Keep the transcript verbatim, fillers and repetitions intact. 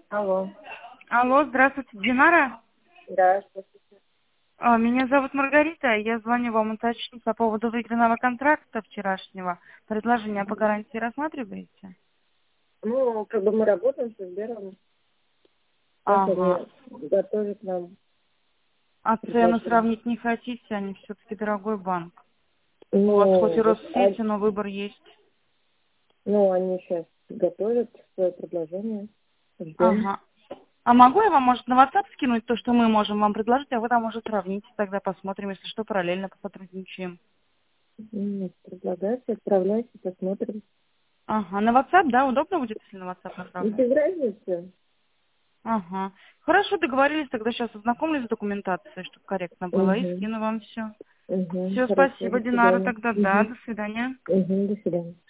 Алло. Алло, здравствуйте, Динара. Да, здравствуйте. А, Меня зовут Маргарита, я звоню вам уточнить по поводу выигранного контракта вчерашнего. Предложение по гарантии рассматриваете? Ну, как бы мы работаем со Сбером. Сейчас Ага. они готовят нам А цену предложение. сравнить не хотите? Они все-таки дорогой банк. У вас хоть и Ну, вот, Россети, а- но выбор есть. ну, они сейчас готовят свое предложение. Ждем. Ага. А могу я вам, может, на WhatsApp скинуть то, что мы можем вам предложить, а вы там уже сравните, тогда посмотрим, если что, параллельно посотрудничаем. М, Предлагайте, отправляйте, посмотрим. Ага. На WhatsApp, да? Удобно будет, если на WhatsApp Ну, направлять? без разницы. Ага. Хорошо, договорились, тогда сейчас ознакомлюсь с документацией, чтобы корректно было, и Угу. скину вам все. Угу. Все, Хорошо, спасибо, до Динара, свидания. тогда да, Угу. до свидания. Угу, до свидания.